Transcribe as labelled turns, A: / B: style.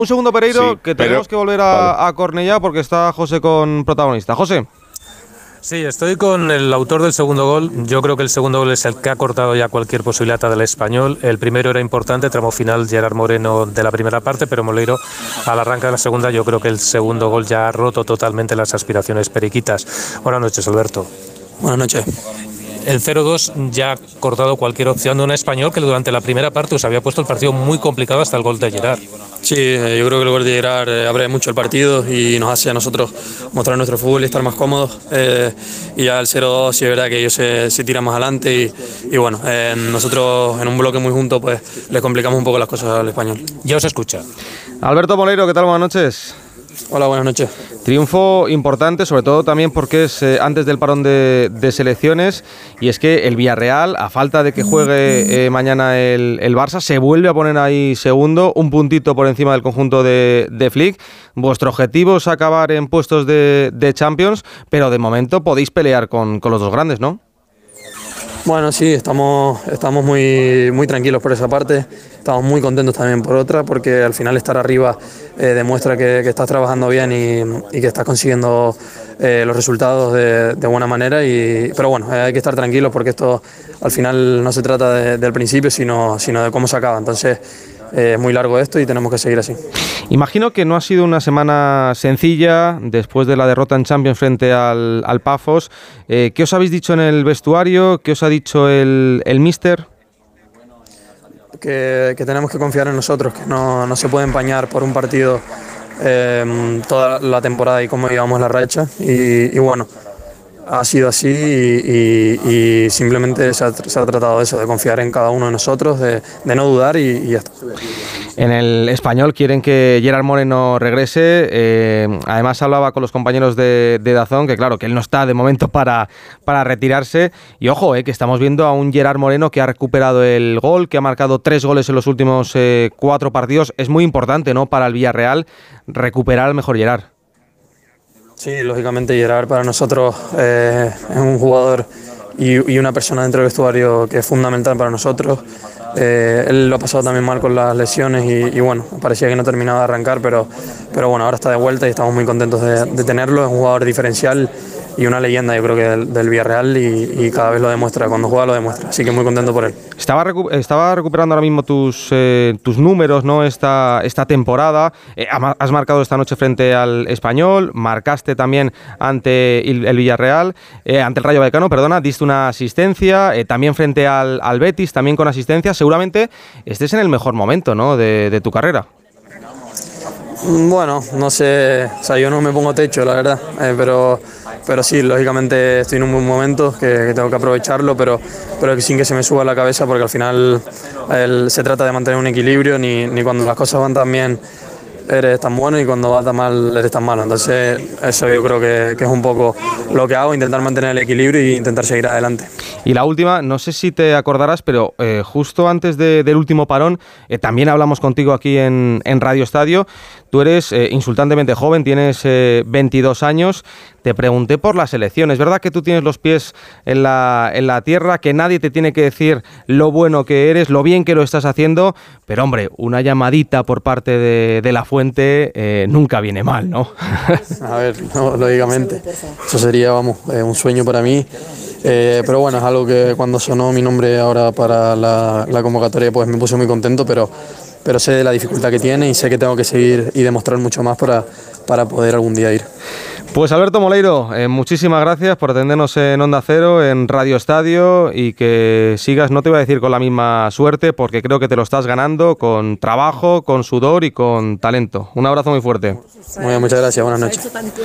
A: Un segundo, Pereiro,
B: Sí,
A: que tenemos que volver a Cornellá porque está José con protagonista. José.
C: Sí, estoy con el autor del segundo gol. Yo creo que el segundo gol es el que ha cortado ya cualquier posibilidad del Español. El primero era importante, tramo final, Gerard Moreno de la primera parte, pero Moleiro al arranque de la segunda, yo creo que el segundo gol ya ha roto totalmente las aspiraciones periquitas. Buenas noches, Alberto.
D: Buenas noches.
C: El 0-2 ya ha cortado cualquier opción de un Español que durante la primera parte os había puesto el partido muy complicado hasta el gol de Gerard.
D: Sí, yo creo que el gol de Gerard abre mucho el partido y nos hace a nosotros mostrar nuestro fútbol y estar más cómodos. Y ya el 0-2 sí es verdad que ellos se tiran más adelante y bueno, nosotros en un bloque muy junto pues les complicamos un poco las cosas al Español.
C: Ya os escucha.
A: Alberto Moleiro, ¿qué tal? Buenas noches.
D: Hola, buenas noches.
A: Triunfo importante, sobre todo también porque es antes del parón de selecciones, y es que el Villarreal, a falta de que juegue mañana el Barça, se vuelve a poner ahí segundo, un puntito por encima del conjunto de Flick. Vuestro objetivo es acabar en puestos de Champions, pero de momento podéis pelear con los dos grandes, ¿no?
D: Bueno, sí, estamos muy tranquilos por esa parte, estamos muy contentos también por otra, porque al final estar arriba demuestra que estás trabajando bien y que estás consiguiendo los resultados de buena manera, pero bueno, hay que estar tranquilos porque esto al final no se trata del principio, sino de cómo se acaba, entonces es muy largo esto y tenemos que seguir así.
A: Imagino que no ha sido una semana sencilla después de la derrota en Champions frente al Pafos. ¿Qué os habéis dicho en el vestuario? ¿Qué os ha dicho el míster?
D: Que tenemos que confiar en nosotros, que no se puede empañar por un partido toda la temporada y cómo llevamos la racha y bueno, ha sido así y simplemente se ha tratado de eso, de confiar en cada uno de nosotros, de no dudar y ya está.
A: En el Español quieren que Gerard Moreno regrese. Además hablaba con los compañeros de DAZN, que claro, que él no está de momento para retirarse. Y ojo, que estamos viendo a un Gerard Moreno que ha recuperado el gol, que ha marcado 3 goles en los últimos 4 partidos. Es muy importante, ¿no?, para el Villarreal recuperar al mejor Gerard.
D: Sí, lógicamente Gerard para nosotros es un jugador y una persona dentro del vestuario que es fundamental para nosotros. Él lo ha pasado también mal con las lesiones y bueno, parecía que no terminaba de arrancar, pero bueno, ahora está de vuelta y estamos muy contentos de tenerlo. Es un jugador diferencial y una leyenda, yo creo que del Villarreal y cada vez lo demuestra, cuando juega lo demuestra, así que muy contento por él.
A: Estaba recuperando ahora mismo tus números, ¿no?, esta temporada. Has marcado esta noche frente al Español, marcaste también ante el Villarreal, ante el Rayo Vallecano, perdona, diste una asistencia, también frente al Betis, también con asistencia. Seguramente estés en el mejor momento, ¿no?, de tu carrera.
D: Bueno, no sé, o sea, yo no me pongo techo, la verdad, pero sí, lógicamente estoy en un buen momento que tengo que aprovecharlo, pero que sin que se me suba la cabeza, porque al final se trata de mantener un equilibrio, ni cuando las cosas van tan bien eres tan bueno y cuando va tan mal eres tan malo. Entonces eso yo creo que es un poco lo que hago, intentar mantener el equilibrio e intentar seguir adelante.
A: Y la última, no sé si te acordarás, pero justo antes del último parón también hablamos contigo aquí en Radio Estadio. Tú eres insultantemente joven, tienes 22 años. Te pregunté por la selección. Es verdad que tú tienes los pies en la tierra, que nadie te tiene que decir lo bueno que eres, lo bien que lo estás haciendo, pero hombre, una llamadita por parte de la fuente nunca viene mal, ¿no?
D: A ver, no, lógicamente, eso sería, un sueño para mí, pero bueno, es algo que cuando sonó mi nombre ahora para la convocatoria, pues me puse muy contento, pero sé de la dificultad que tiene y sé que tengo que seguir y demostrar mucho más para poder algún día ir.
A: Pues Alberto Moleiro, muchísimas gracias por atendernos en Onda Cero, en Radio Estadio, y que sigas, no te voy a decir con la misma suerte, porque creo que te lo estás ganando con trabajo, con sudor y con talento. Un abrazo muy fuerte.
D: Muy bien, muchas gracias, buenas noches.